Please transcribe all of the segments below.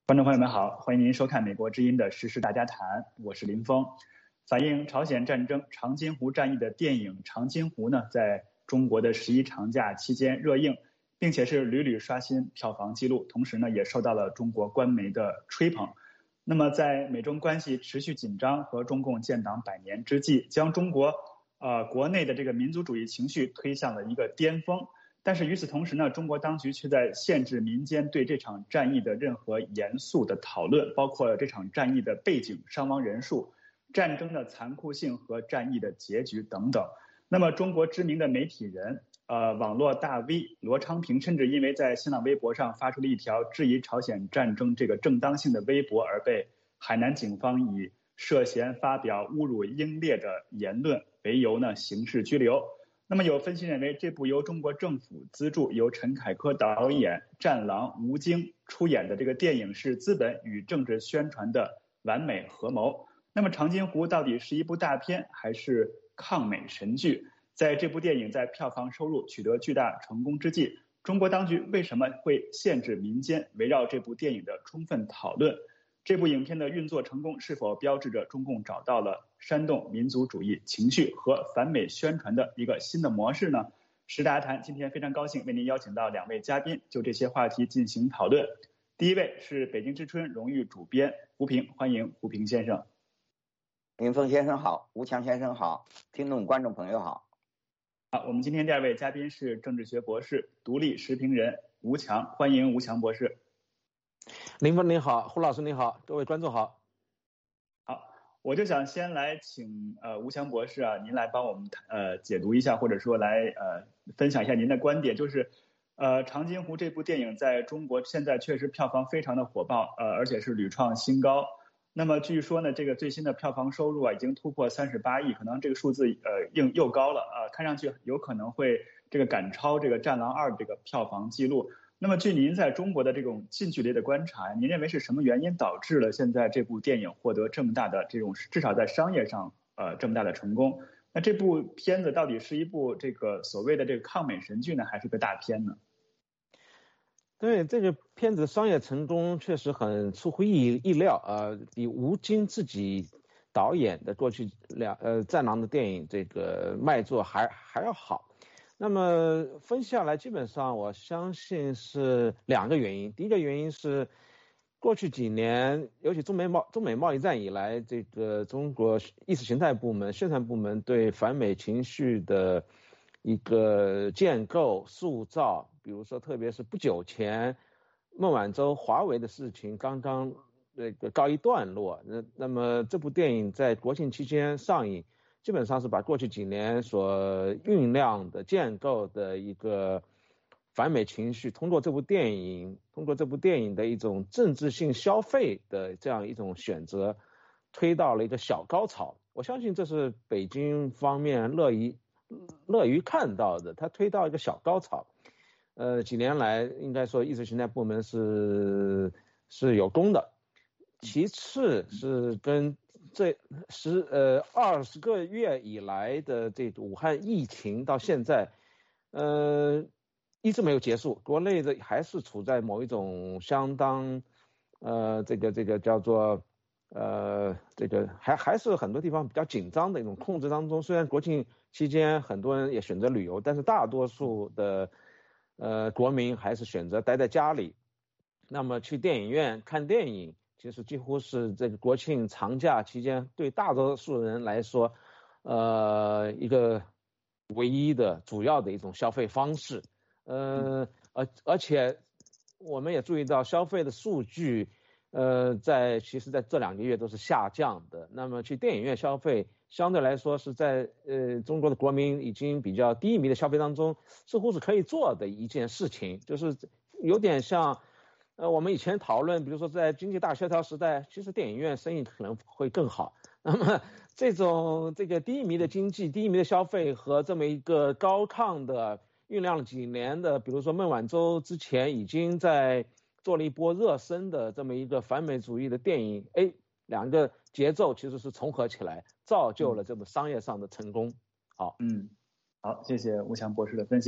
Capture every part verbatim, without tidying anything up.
观众朋友们好，欢迎您收看美国之音的时事大家谈，我是林峰。反映朝鲜战争长津湖战役的电影《长津湖》呢，在中国的十一长假期间热映，并且是屡屡刷新票房纪录，同时呢，也受到了中国官媒的吹捧。那么，在美中关系持续紧张和中共建党百年之际，将中国呃国内的这个民族主义情绪推向了一个巅峰。但是与此同时呢，中国当局却在限制民间对这场战役的任何严肃的讨论，包括这场战役的背景、伤亡人数、战争的残酷性和战役的结局等等。那么，中国知名的媒体人、呃，网络大 V 罗昌平，甚至因为在新浪微博上发出了一条质疑朝鲜战争这个正当性的微博，而被海南警方以涉嫌发表侮辱英烈的言论为由呢，刑事拘留。那么有分析认为，这部由中国政府资助、由陈凯歌导演、战狼吴京出演的这个电影是资本与政治宣传的完美合谋。那么《长津湖》到底是一部大片还是抗美神剧？在这部电影在票房收入取得巨大成功之际，中国当局为什么会限制民间围绕这部电影的充分讨论？这部影片的运作成功是否标志着中共找到了煽动民族主义情绪和反美宣传的一个新的模式呢？时大谈今天非常高兴为您邀请到两位嘉宾，就这些话题进行讨论。第一位是北京之春荣誉主编胡平，欢迎胡平先生。 林峰先生好，吴强先生好，听众观众朋友好。 好，我们今天第二位嘉宾是政治学博士、独立时评人吴强，欢迎吴强博士。 林峰您好，胡老师您好，各位观众好。 好，我就想先来请呃吴强博士啊，您来帮我们呃解读一下，或者说来呃分享一下您的观点，就是呃长津湖这部电影在中国现在确实票房非常的火爆，呃而且是屡创新高。那么据说呢，这个最新的票房收入啊已经突破三十八亿，可能这个数字呃又又高了啊、呃，看上去有可能会这个赶超这个《战狼二》这个票房记录。那么据您在中国的这种近距离的观察，您认为是什么原因导致了现在这部电影获得这么大的这种至少在商业上呃这么大的成功？那这部片子到底是一部这个所谓的这个抗美神剧呢，还是个大片呢？ 对，这个片子的商业成功确实很出乎意意料啊、呃，比吴京自己导演的过去两呃《战狼》的电影这个卖座还还要好。那么分析下来，基本上我相信是两个原因。第一个原因是，过去几年，尤其中美贸中美贸易战以来，这个中国意识形态部门、宣传部门对反美情绪的一个建构、塑造，比如说，特别是不久前孟晚舟、华为的事情刚刚那个告一段落，那那么这部电影在国庆期间上映。基本上是把过去几年所酝酿的建构的一个反美情绪，通过这部电影，通过这部电影的一种政治性消费的这样一种选择，推到了一个小高潮。我相信这是北京方面乐于乐于看到的，它推到一个小高潮。呃，几年来应该说意识形态部门是是有功的。其次是跟这十呃二十个月以来的这武汉疫情到现在，呃一直没有结束，国内的还是处在某一种相当呃这个这个叫做呃这个还还是很多地方比较紧张的一种控制当中。虽然国庆期间很多人也选择旅游，但是大多数的呃国民还是选择待在家里。那么去电影院看电影。其实几乎是这个国庆长假期间对大多数人来说，呃，一个唯一的主要的一种消费方式。呃，而而且我们也注意到消费的数据，呃，在其实在这两个月都是下降的。那么去电影院消费，相对来说是在呃中国的国民已经比较低迷的消费当中，似乎是可以做的一件事情，就是有点像。呃，我们以前讨论，比如说在经济大萧条时代，其实电影院生意可能会更好。那么这种这个低迷的经济、低迷的消费和这么一个高亢的酝酿了几年的，比如说孟晚舟之前已经在做了一波热身的这么一个反美主义的电影，哎，两个节奏其实是重合起来，造就了这么商业上的成功。好， 嗯，好，谢谢吴强博士的分析。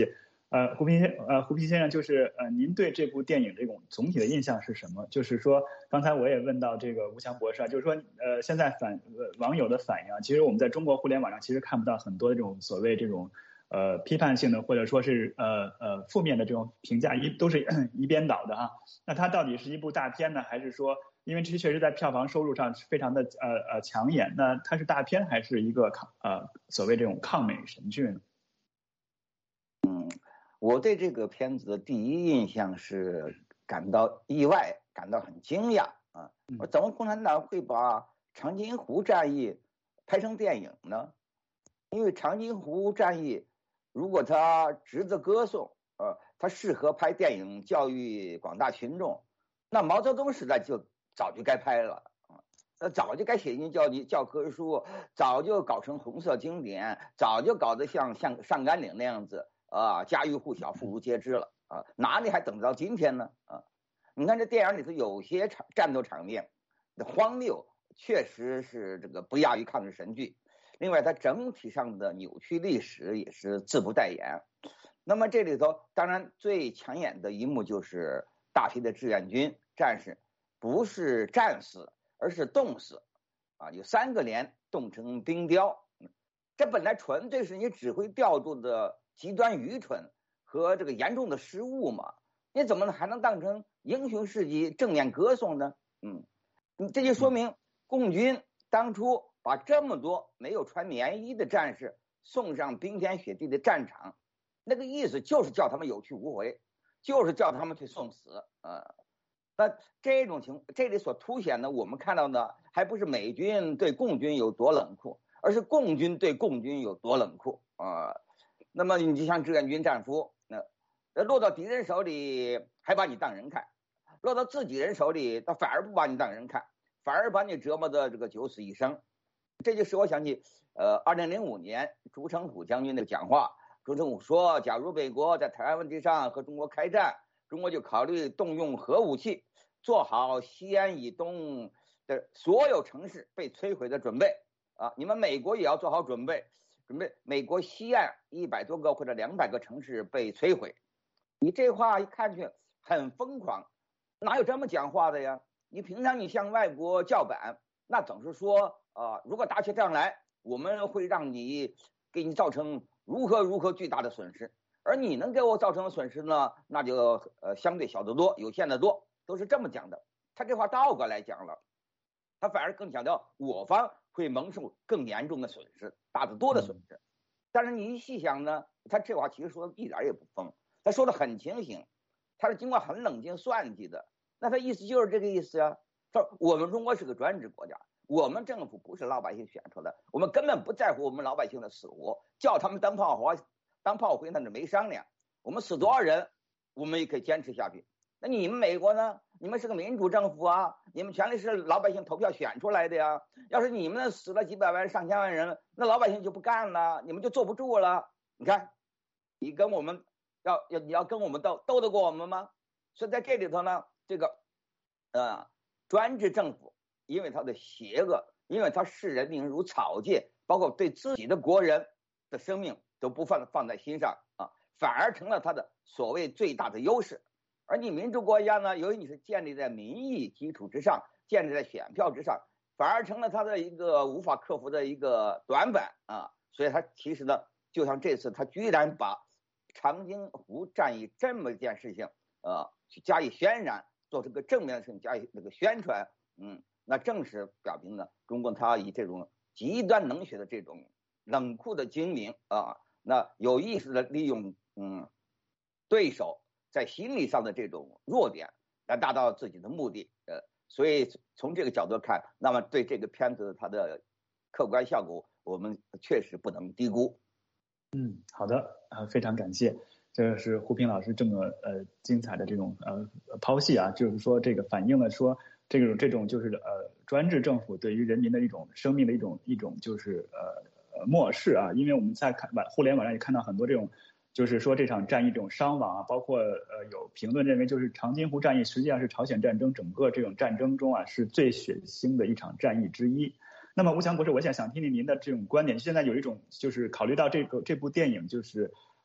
呃，胡平呃胡平先生，就是呃，您对这部电影这种总体的印象是什么？就是说，刚才我也问到这个吴强博士啊，就是说，呃，现在反呃网友的反应啊，其实我们在中国互联网上其实看不到很多这种所谓这种呃批判性的或者说是呃呃负面的这种评价，一都是一边倒的哈。那它到底是一部大片呢，还是说，因为这确实在票房收入上非常的呃呃抢眼，那它是大片还是一个抗呃所谓这种抗美神剧呢？ 我对这个片子的第一印象是感到意外，感到很惊讶啊！我怎么共产党会把长津湖战役拍成电影呢？因为长津湖战役，如果它值得歌颂，呃，它适合拍电影教育广大群众，那毛泽东时代就早就该拍了啊，那早就该写进教教科书，早就搞成红色经典，早就搞得像像上甘岭那样子。啊，家喻户晓，妇孺皆知了啊！哪里还等到今天呢？啊，你看这电影里头有些场战斗场面的荒谬，确实是这个不亚于抗日神剧。另外，它整体上的扭曲历史也是自不待言。那么这里头当然最抢眼的一幕就是大批的志愿军战士不是战死，而是冻死，啊，有三个连冻成冰雕。这本来纯粹是你指挥调度的极端愚蠢和这个严重的失误嘛，你怎么还能当成英雄事迹正面歌颂呢？嗯，这就说明共军当初把这么多没有穿棉衣的战士送上冰天雪地的战场，那个意思就是叫他们有去无回，就是叫他们去送死啊。那这种情这里所凸显的，我们看到的还不是美军对共军有多冷酷，而是共军对共军有多冷酷啊！那么你就像志愿军战俘，那落到敌人手里还把你当人看，落到自己人手里，他反而不把你当人看，反而把你折磨的这个九死一生。这就使我想起，呃，二零零五年朱成虎将军的讲话。朱成虎说，假如美国在台湾问题上和中国开战，中国就考虑动用核武器，做好西安以东的所有城市被摧毁的准备。啊，你们美国也要做好准备，准备美国西岸一百多个或者两百个城市被摧毁。你这话一看去很疯狂，哪有这么讲话的呀？你平常你向外国叫板，那总是说啊、呃，如果打起仗来，我们会让你给你造成如何如何巨大的损失，而你能给我造成的损失呢，那就呃相对小得多，有限的多，都是这么讲的。他这话倒过来讲了，他反而更强调我方会蒙受更严重的损失，大得多的损失。但是你一细想呢，他这话其实说的一点也不疯，他说的很清醒，他是经过很冷静算计的。那他意思就是这个意思啊，说我们中国是个专制国家，我们政府不是老百姓选出来的，我们根本不在乎我们老百姓的死活，叫他们当炮灰当炮灰那是没商量，我们死多少人我们也可以坚持下去。那你们美国呢？你们是个民主政府啊，你们权力是老百姓投票选出来的呀。要是你们死了几百万上千万人，那老百姓就不干了，你们就坐不住了。你看你跟我们要要你要跟我们斗斗得过我们吗？所以在这里头呢，这个呃专制政府因为他的邪恶，因为他视人民如草芥，包括对自己的国人的生命都不放放在心上啊，反而成了他的所谓最大的优势。而你民主国家呢，由于你是建立在民意基础之上，建立在选票之上，反而成了他的一个无法克服的一个短板啊。所以他其实呢，就像这次他居然把长津湖战役这么一件事情，呃，去加以渲染，做这个正面的事情加以那个宣传，嗯，那正是表明呢，中共他以这种极端冷血的这种冷酷的精明啊，那有意识的利用嗯对手在心理上的这种弱点来达到自己的目的，呃，所以从这个角度看，那么对这个片子它的客观效果，我们确实不能低估。 嗯，好的，呃，非常感谢，这是胡平老师这么呃精彩的这种呃剖析啊，就是说这个反映了说这种这种就是呃专制政府对于人民的一种生命的一种一种就是呃呃漠视啊，因为我们在看网互联网上也看到很多这种。就是说这场战役这种伤亡啊，包括呃有评论认为，就是长津湖战役实际上是朝鲜战争整个这种战争中啊是最血腥的一场战役之一。那么吴强博士，我想想听听您的这种观点。现在有一种就是考虑到这个这部电影就是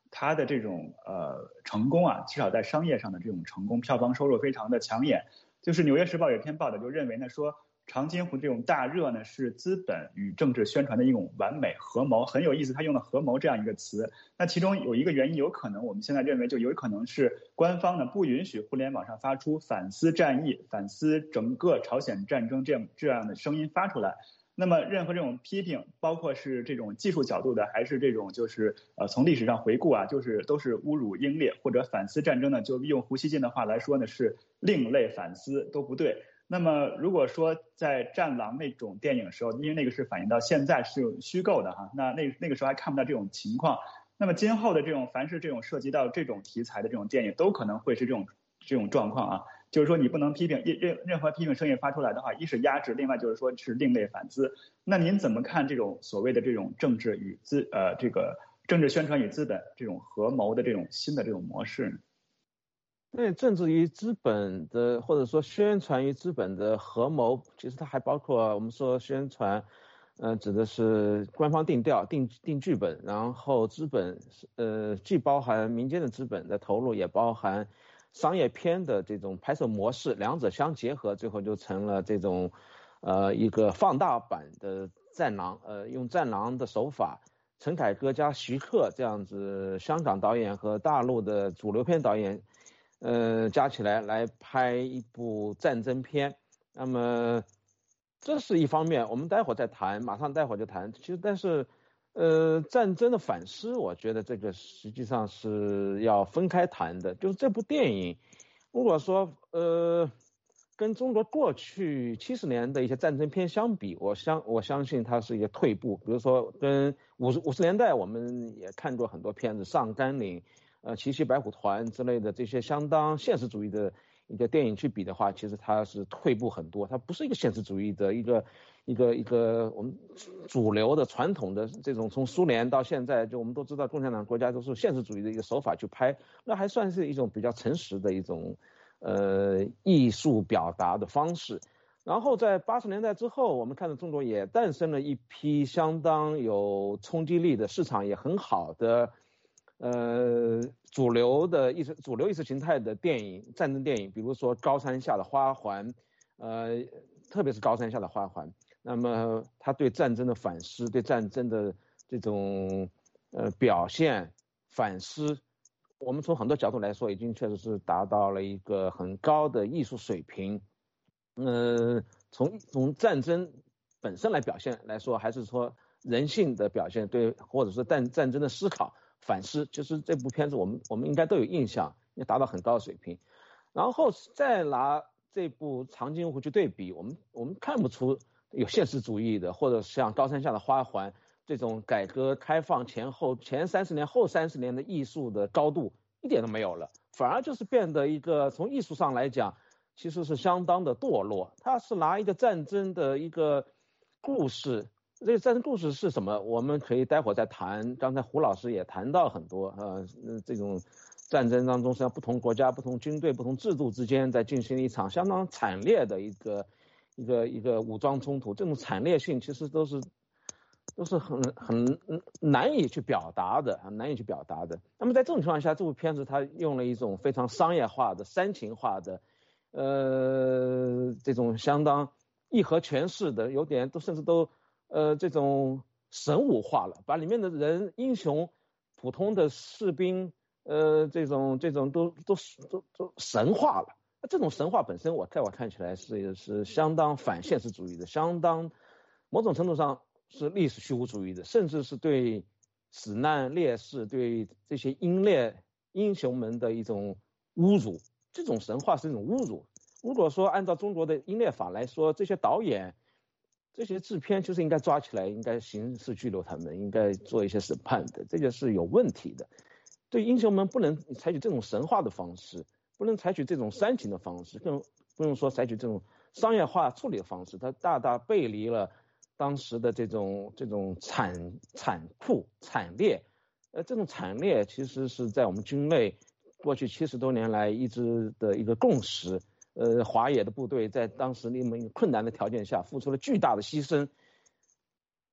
它的这种呃成功啊，至少在商业上的这种成功，票房收入非常的抢眼。就是《纽约时报》有一篇报道就认为呢，说长津湖这种大热呢是资本与政治宣传的一种完美合谋，很有意思，他用了合谋这样一个词。那其中有一个原因，有可能我们现在认为就有可能是官方呢不允许互联网上发出反思战役、反思整个朝鲜战争这样这样的声音发出来。那么任何这种批评，包括是这种技术角度的，还是这种就是呃从历史上回顾啊，就是都是侮辱英烈或者反思战争呢，就用胡锡进的话来说呢，是另类反思，都不对。那么如果说在《战狼》那种电影的时候，因为那个是反映到现在是虚构的哈，那那那个时候还看不到这种情况。那么今后的这种凡是这种涉及到这种题材的这种电影，都可能会是这种这种状况啊。就是说你不能批评任任何批评声音发出来的话，一是压制，另外就是说是另类反思。那您怎么看这种所谓的这种政治与资呃这个政治宣传与资本这种合谋的这种新的这种模式呢？ 对，政治与资本的或者说宣传与资本的合谋，其实它还包括我们说宣传，呃，指的是官方定调、定定剧本，然后资本呃既包含民间的资本的投入，也包含商业片的这种拍摄模式，两者相结合，最后就成了这种呃一个放大版的战狼，呃，用战狼的手法，陈凯歌加徐克这样子香港导演和大陆的主流片导演。呃，加起来来拍一部战争片，那么这是一方面，我们待会儿再谈，马上待会儿就谈。其实，但是，呃，战争的反思，我觉得这个实际上是要分开谈的。就是这部电影，如果说呃，跟中国过去七十年的一些战争片相比，我相我相信它是一个退步。比如说，跟五十五十年代我们也看过很多片子，《上甘岭》。呃，奇袭白虎团之类的这些相当现实主义的一个电影去比的话，其实它是退步很多，它不是一个现实主义的一个一个一个我们主流的传统的这种从苏联到现在，就我们都知道共产党国家都是现实主义的一个手法去拍，那还算是一种比较诚实的一种呃艺术表达的方式。然后在八十年代之后，我们看到中国也诞生了一批相当有冲击力的市场也很好的。呃，主流的意识、主流意识形态的电影、战争电影，比如说《高山下的花环》，呃，特别是《高山下的花环》，那么他对战争的反思、对战争的这种呃表现、反思，我们从很多角度来说，已经确实是达到了一个很高的艺术水平。呃，从从战争本身来表现来说，还是说人性的表现，对，或者是战战争的思考。反思，就是这部片子我们我们应该都有印象，也达到很高的水平。然后再拿这部《长津湖》去对比，我们我们看不出有现实主义的，或者像《高山下的花环》这种改革开放前后前三十年后三十年的艺术的高度一点都没有了，反而就是变得一个从艺术上来讲，其实是相当的堕落。它是拿一个战争的一个故事。这个战争故事是什么？我们可以待会儿再谈。刚才胡老师也谈到很多，呃，这种战争当中，实际上不同国家、不同军队、不同制度之间在进行一场相当惨烈的一个一个一个武装冲突。这种惨烈性其实都是都是很很难以去表达的，很难以去表达的。那么在这种情况下，这部片子它用了一种非常商业化的、煽情化的，呃，这种相当义和全势的，有点都甚至都。呃，这种神武化了，把里面的人、英雄、普通的士兵，呃，这种这种都都都都神化了。这种神话本身，我在我看起来是是相当反现实主义的，相当某种程度上是历史虚无主义的，甚至是对死难烈士、对这些英烈英雄们的一种侮辱。这种神话是一种侮辱。如果说按照中国的英烈法来说，这些导演。这些制片就是应该抓起来，应该刑事拘留他们，应该做一些审判的，这个是有问题的。对英雄们不能采取这种神话的方式，不能采取这种煽情的方式，更不用说采取这种商业化处理的方式，它大大背离了当时的这种这种惨残酷惨烈。呃，这种惨烈其实是在我们军内过去七十多年来一直的一个共识。呃，华野的部队在当时那么困难的条件下，付出了巨大的牺牲。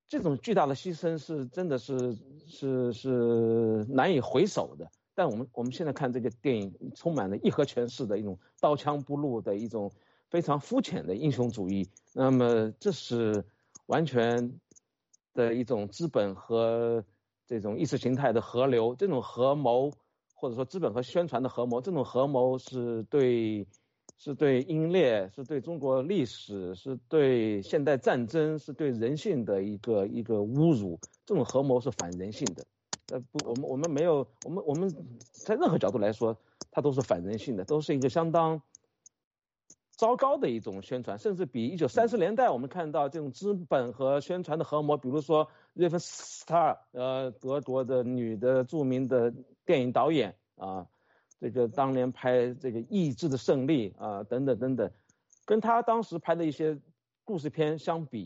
这种巨大的牺牲是真的是是是难以回首的。但我们我们现在看这个电影，充满了义和拳式的一种刀枪不入的一种非常肤浅的英雄主义。那么这是完全的一种资本和这种意识形态的合流，这种合谋或者说资本和宣传的合谋，这种合谋是对是对英烈，是对中国历史，是对现代战争，是对人性的一个一个侮辱。这种合谋是反人性的。呃不，我们我们没有，我们我们在任何角度来说，它都是反人性的，都是一个相当糟糕的一种宣传，甚至比一九三十年代我们看到这种资本和宣传的合谋，比如说瑞芬斯塔尔，呃，德国的女的著名的电影导演啊，这个当年拍这个《意志的胜利》啊，等等等等，跟他当时拍的一些故事片相比，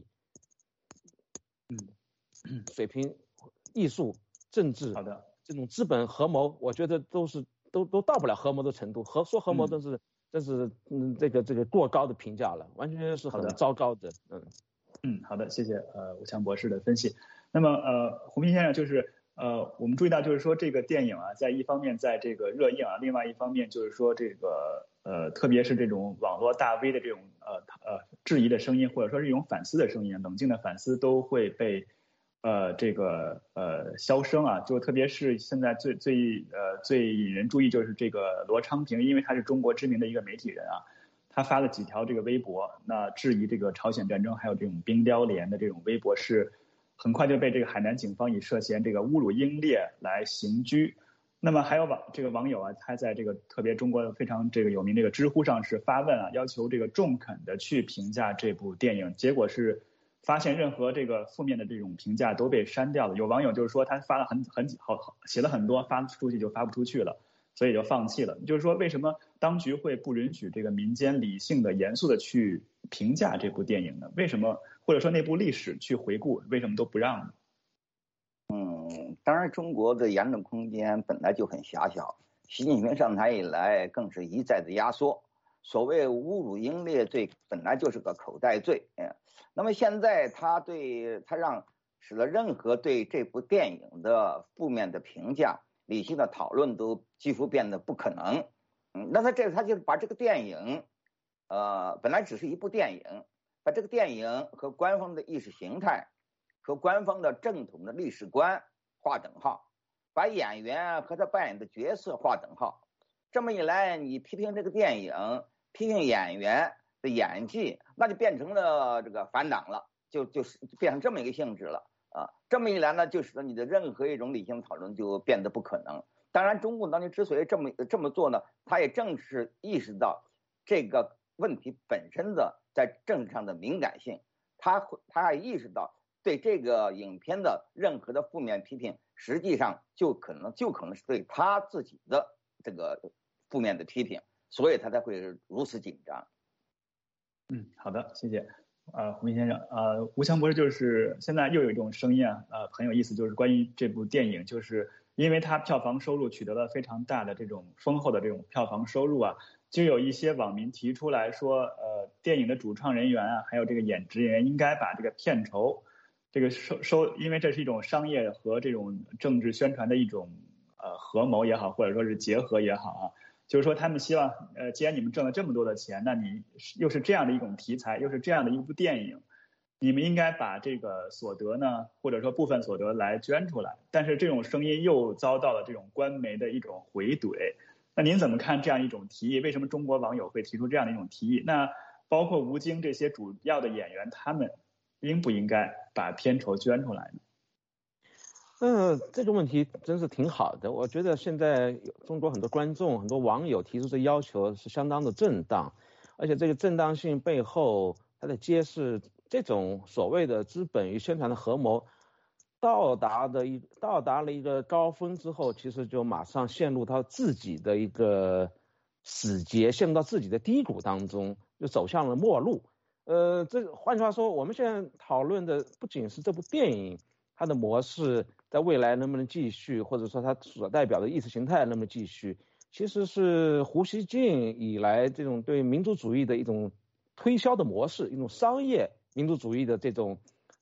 嗯，水平、艺术。政治好的， 这种资本合谋，我觉得都是都都到不了合谋的程度。合说合谋，真是真是嗯这个这个过高的评价了，完全是很糟糕的。嗯嗯，好的，谢谢呃吴强博士的分析。那么呃胡斌先生就是呃我们注意到就是说这个电影啊，在一方面在这个热映啊，另外一方面就是说这个呃特别是这种网络大 V 的这种呃呃质疑的声音，或者说是一种反思的声音，冷静的反思都会被。呃，这个呃销声啊，就特别是现在最最呃最引人注意就是这个罗昌平，因为他是中国知名的一个媒体人啊，他发了几条这个微博，那质疑这个朝鲜战争还有这种冰雕连的这种微博是很快就被这个海南警方以涉嫌这个侮辱英烈来刑拘。那么还有网这个网友啊，他在这个特别中国非常这个有名这个知乎上是发问啊，要求这个中肯的去评价这部电影，结果是。发现任何这个负面的这种评价都被删掉了。有网友就是说他发了很很好写了很多，发出去就发不出去了，所以就放弃了。就是说为什么当局会不允许这个民间理性的、严肃的去评价这部电影呢？为什么或者说那部历史去回顾，为什么都不让呢？ 嗯，当然中国的言论空间本来就很狭小，习近平上台以来更是一再的压缩。所谓侮辱英烈罪本来就是个口袋罪，嗯，那么现在他对他让使得任何对这部电影的负面的评价、理性的讨论都几乎变得不可能。嗯，那他这他就是把这个电影，呃，本来只是一部电影，把这个电影和官方的意识形态、和官方的正统的历史观划等号，把演员和他扮演的角色划等号。这么一来，你批评这个电影。批评演员的演技，那就变成了这个反党了，就就是变成这么一个性质了啊。这么一来呢，就使得你的任何一种理性讨论就变得不可能。当然，中共当局之所以这么这么做呢，他也正是意识到这个问题本身的在政治上的敏感性，他他也意识到对这个影片的任何的负面批评，实际上就可能就可能是对他自己的这个负面的批评。所以他才会如此紧张。 嗯，好的，谢谢。呃，胡明先生，呃，吴强博士就是现在又有一种声音啊，呃，很有意思，就是关于这部电影，就是因为它票房收入取得了非常大的这种丰厚的这种票房收入啊，就有一些网民提出来说，呃，电影的主创人员啊，还有这个演职人员应该把这个片酬，这个收收，因为这是一种商业和这种政治宣传的一种呃合谋也好，或者说是结合也好啊。就是说，他们希望，呃，既然你们挣了这么多的钱，那你又是这样的一种题材，又是这样的一部电影，你们应该把这个所得呢，或者说部分所得来捐出来。但是这种声音又遭到了这种官媒的一种回怼。那您怎么看这样一种提议？为什么中国网友会提出这样的一种提议？那包括吴京这些主要的演员，他们应不应该把片酬捐出来呢？ 嗯，这个问题真是挺好的。我觉得现在中国很多观众、很多网友提出这要求是相当的正当，而且这个正当性背后，它在揭示这种所谓的资本与宣传的合谋到达的一到达了一个高峰之后，其实就马上陷入到自己的一个死结，陷入到自己的低谷当中，就走向了末路。呃，这换句话说，我们现在讨论的不仅是这部电影它的模式在未来能不能继续，或者说它所代表的意识形态能不能继续，其实是胡锡进以来这种对民族主义的一种推销的模式，一种商业民族主义的这种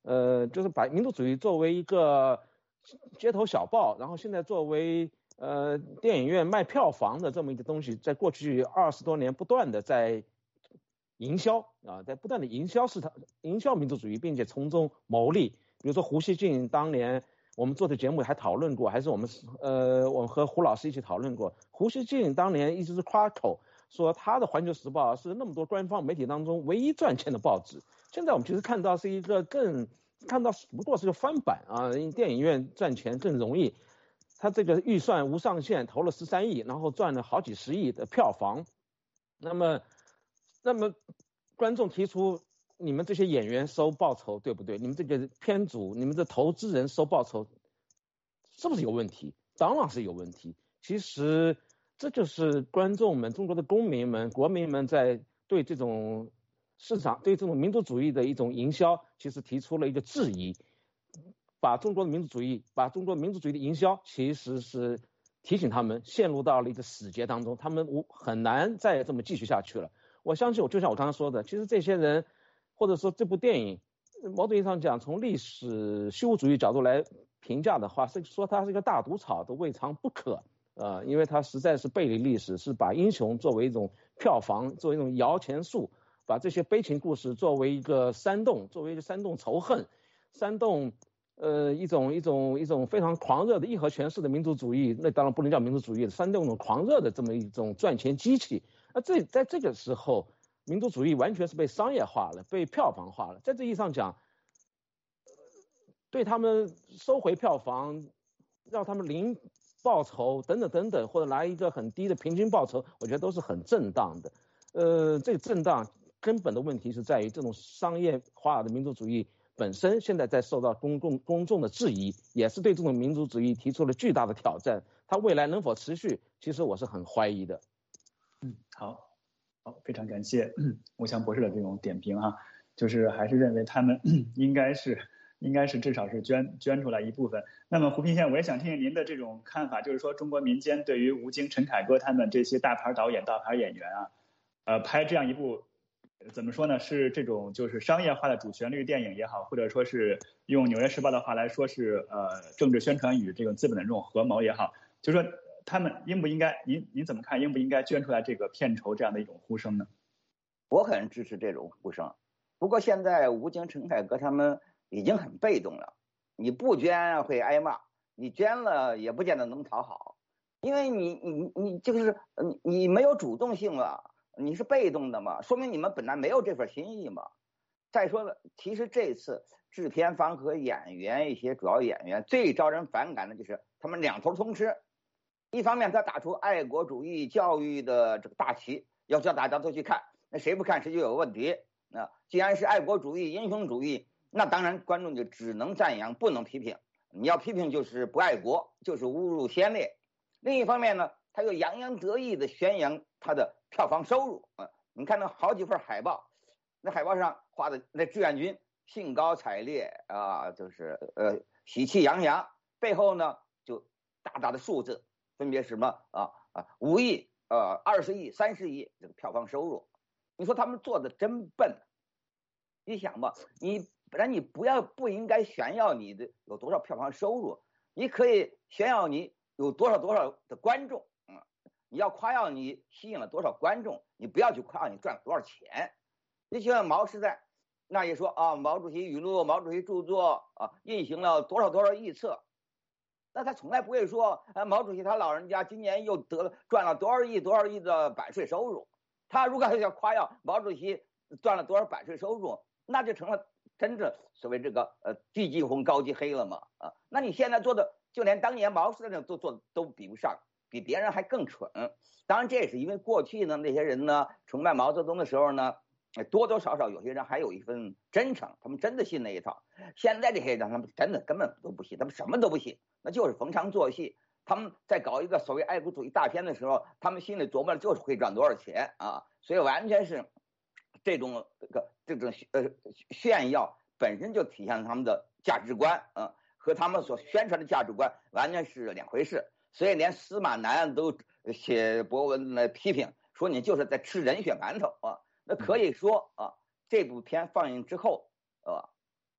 呃，就是把民族主义作为一个街头小报，然后现在作为呃电影院卖票房的这么一个东西，在过去二十多年不断的在营销啊，在不断的营销市场、营销民族主义，并且从中牟利。比如说胡锡进当年我们做的节目还讨论过，还是我们呃我们和胡老师一起讨论过，胡锡进当年一直是夸口说他的《环球时报》是那么多官方媒体当中唯一赚钱的报纸。现在我们其实看到是一个更看到不过是个翻版啊，电影院赚钱更容易。他这个预算无上限，投了十三亿，然后赚了好几十亿的票房。那么，那么观众提出，你们这些演员收报酬对不对？你们这个片主，你们的投资人收报酬，是不是有问题？当然是有问题。其实这就是观众们、中国的公民们、国民们在对这种市场、对这种民族主义的一种营销，其实提出了一个质疑。把中国的民族主义，把中国民族主义的营销，其实是提醒他们陷入到了一个死结当中，他们无很难再这么继续下去了。我相信，我就像我刚刚说的，其实这些人，或者说这部电影，某种意义上讲，从历史虚无主义角度来评价的话，是说它是一个大毒草都未尝不可。呃，因为它实在是背离历史，是把英雄作为一种票房，作为一种摇钱树，把这些悲情故事作为一个煽动，作为一个煽动仇恨，煽动。呃，一种一种一种非常狂热的义和拳式的民族主义，那当然不能叫民族主义，煽动一种狂热的这么一种赚钱机器。那这在这个时候，民族主义完全是被商业化了，被票房化了。在这意义上讲，对他们收回票房，让他们零报酬等等等等，或者来一个很低的平均报酬，我觉得都是很正当的。呃，这个正当根本的问题是在于这种商业化的民族主义。本身现在在受到公众公众的质疑，也是对这种民族主义提出了巨大的挑战。它未来能否持续，其实我是很怀疑的。 嗯，好，好，非常感谢吴强博士的这种点评哈，就是还是认为他们应该是应该是至少是捐捐出来一部分。那么胡平先生，我也想听听您的这种看法，就是说中国民间对于吴京、陈凯歌他们这些大牌导演、大牌演员啊，呃，拍这样一部。怎么说呢？是这种就是商业化的主旋律电影也好，或者说是用《纽约时报》的话来说是呃政治宣传与这种资本的这种合谋也好，就是说他们应不应该？您您怎么看？应不应该捐出来这个片酬这样的一种呼声呢？ 我很支持这种呼声，不过现在吴京、陈凯歌他们已经很被动了。你不捐会挨骂，你捐了也不见得能讨好，因为你你你就是你你没有主动性了。你是被动的嘛，说明你们本来没有这份心意嘛。再说了，其实这次制片方和演员一些主要演员最招人反感的就是他们两头通吃。一方面他打出爱国主义教育的这个大旗，要叫大家都去看，那谁不看谁就有问题。那既然是爱国主义、英雄主义，那当然观众就只能赞扬，不能批评。你要批评就是不爱国，就是侮辱先烈。另一方面呢，他又洋洋得意的宣扬他的票房收入啊！你看那好几份海报，那海报上画的那志愿军兴高采烈啊，就是呃喜气洋洋，背后呢就大大的数字，分别是什么啊啊五亿呃二十亿三十亿这个票房收入。你说他们做的真笨，你想吧，你本来你不要不应该炫耀你的有多少票房收入，你可以炫耀你有多少多少的观众。你要夸耀你吸引了多少观众，你不要去夸耀你赚了多少钱。你就像毛时代，那也说啊，毛主席语录、毛主席著作啊，印行了多少多少亿册，那他从来不会说，啊，毛主席他老人家今年又得了赚了多少亿多少亿的版税收入。他如果要夸耀毛主席赚了多少版税收入，那就成了真正所谓这个呃低级红高级黑了嘛啊。那你现在做的，就连当年毛时代那都做都比不上。比别人还更蠢，当然这也是因为过去呢，那些人呢崇拜毛泽东的时候呢，多多少少有些人还有一份真诚，他们真的信那一套。现在这些人他们真的根本都不信，他们什么都不信，那就是逢场作戏。他们在搞一个所谓爱国主义大片的时候，他们心里琢磨的就是会赚多少钱啊，所以完全是这种这个这种呃炫耀本身就体现他们的价值观啊，和他们所宣传的价值观完全是两回事。所以连司马南都写博文来批评，说你就是在吃人血馒头啊。那可以说啊，这部片放映之后啊，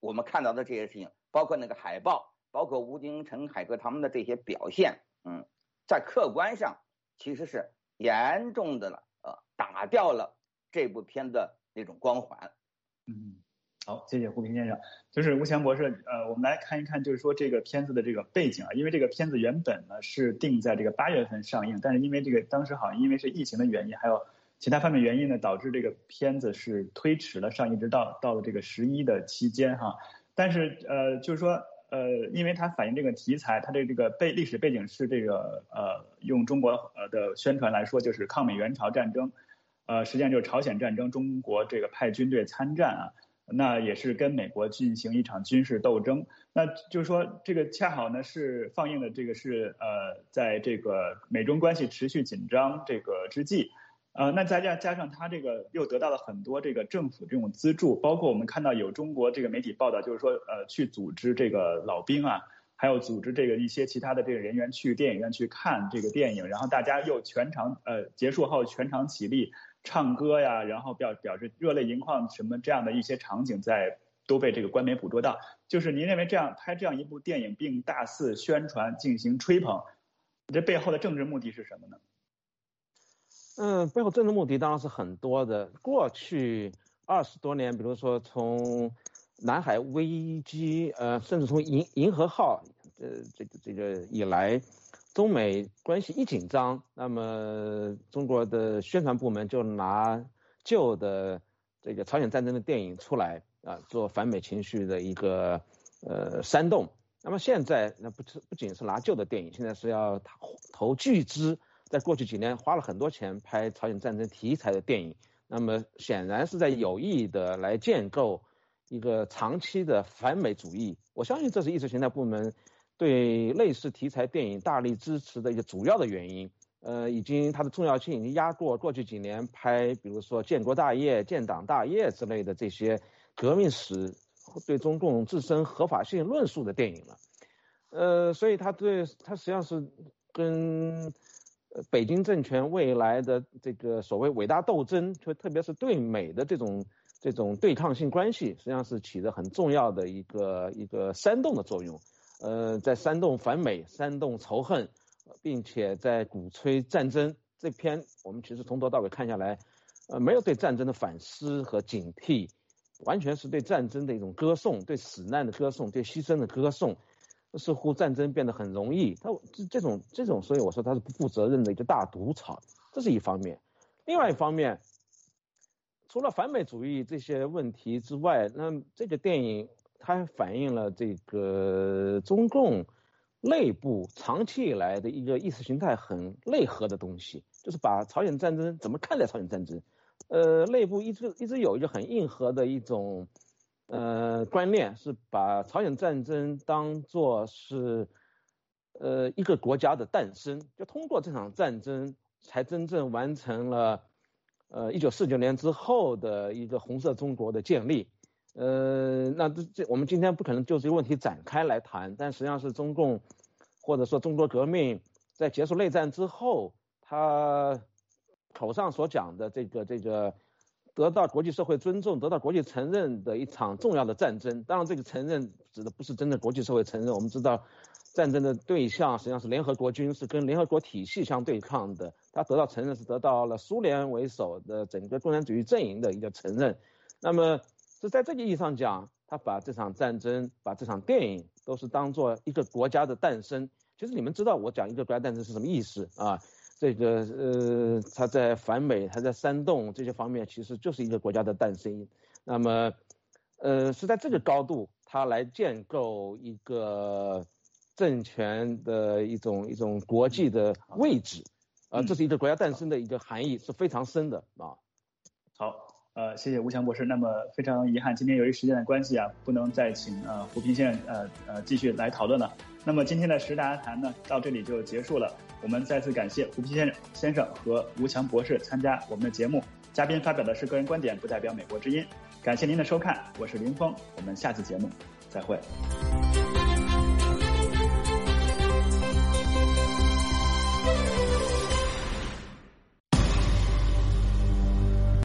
我们看到的这些事情，包括那个海报，包括吴京、陈凯歌他们的这些表现，嗯，在客观上其实是严重的了，呃，打掉了这部片的那种光环。 嗯，好，谢谢胡平先生。就是吴强博士，呃，我们来看一看，就是说这个片子的这个背景啊，因为这个片子原本呢是定在这个八月份上映，但是因为这个当时好像因为是疫情的原因，还有其他方面原因呢，导致这个片子是推迟了上，一直到到了这个十一的期间哈。但是呃，就是说呃，因为它反映这个题材，它的这个背历史背景是这个呃，用中国呃的宣传来说，就是抗美援朝战争。呃，实际上就是朝鲜战争，中国这个派军队参战啊，那也是跟美国进行一场军事斗争。那就是说，这个恰好呢是放映的这个是呃，在这个美中关系持续紧张这个之际，呃，那再加加上它这个又得到了很多这个政府这种资助，包括我们看到有中国这个媒体报道，就是说呃去组织这个老兵啊。还有组织这个一些其他的这个人员去电影院去看这个电影，然后大家又全场呃结束后全场起立唱歌呀，然后表表示热泪盈眶什么这样的一些场景在都被这个官媒捕捉到。就是您认为这样拍这样一部电影并大肆宣传进行吹捧，这背后的政治目的是什么呢？ 嗯，背后政治目的当然是很多的。过去二十多年，比如说从南海危机，呃，甚至从银银河号，呃，这个这个以来，中美关系一紧张，那么中国的宣传部门就拿旧的这个朝鲜战争的电影出来啊，做反美情绪的一个呃煽动。那么现在，那不不仅是拿旧的电影，现在是要投巨资，在过去几年花了很多钱拍朝鲜战争题材的电影，那么显然是在有意的来建构一个长期的反美主义。我相信这是意识形态部门对类似题材电影大力支持的一个主要的原因。呃，已经它的重要性已经压过过去几年拍，比如说建国大业、建党大业之类的这些革命史对中共自身合法性论述的电影了。呃，所以它对它实际上是跟北京政权未来的这个所谓伟大斗争，就特别是对美的这种这种对抗性关系，实际上是起着很重要的一个一个煽动的作用。呃，在煽动反美、煽动仇恨，并且在鼓吹战争。这篇我们其实从头到尾看下来，呃，没有对战争的反思和警惕，完全是对战争的一种歌颂，对死难的歌颂，对牺牲的歌颂。似乎战争变得很容易，它这这种这种，所以我说它是不负责任的一个大毒草，这是一方面。另外一方面，除了反美主义这些问题之外，那这个电影它还反映了这个中共内部长期以来的一个意识形态很内核的东西，就是把朝鲜战争怎么看待朝鲜战争，呃，内部一直一直有一个很硬核的一种。呃，观念是把朝鲜战争当作是呃一个国家的诞生，就通过这场战争才真正完成了呃一九四九年之后的一个红色中国的建立。呃，那这这我们今天不可能就这个问题展开来谈，但实际上是中共或者说中国革命在结束内战之后，他口上所讲的这个这个。得到国际社会尊重，得到国际承认的一场重要的战争。当然，这个承认指的不是真的国际社会承认。我们知道，战争的对象实际上是联合国军，是跟联合国体系相对抗的。它得到承认是得到了苏联为首的整个共产主义阵营的一个承认。那么，是在这个意义上讲，他把这场战争、把这场电影都是当做一个国家的诞生。其实你们知道我讲一个国家诞生是什么意思啊？这个呃，他在反美，他在煽动这些方面，其实就是一个国家的诞生。那么，呃，是在这个高度，他来建构一个政权的一种一种国际的位置，啊、呃，这是一个国家诞生的一个含义，是非常深的啊。 好，呃，谢谢吴强博士。那么非常遗憾，今天由于时间的关系啊，不能再请呃胡平先生呃呃继续来讨论了。那么今天的时大家谈呢，到这里就结束了。我们再次感谢胡平先生先生和吴强博士参加我们的节目。嘉宾发表的是个人观点，不代表美国之音。感谢您的收看，我是林峰，我们下次节目再会。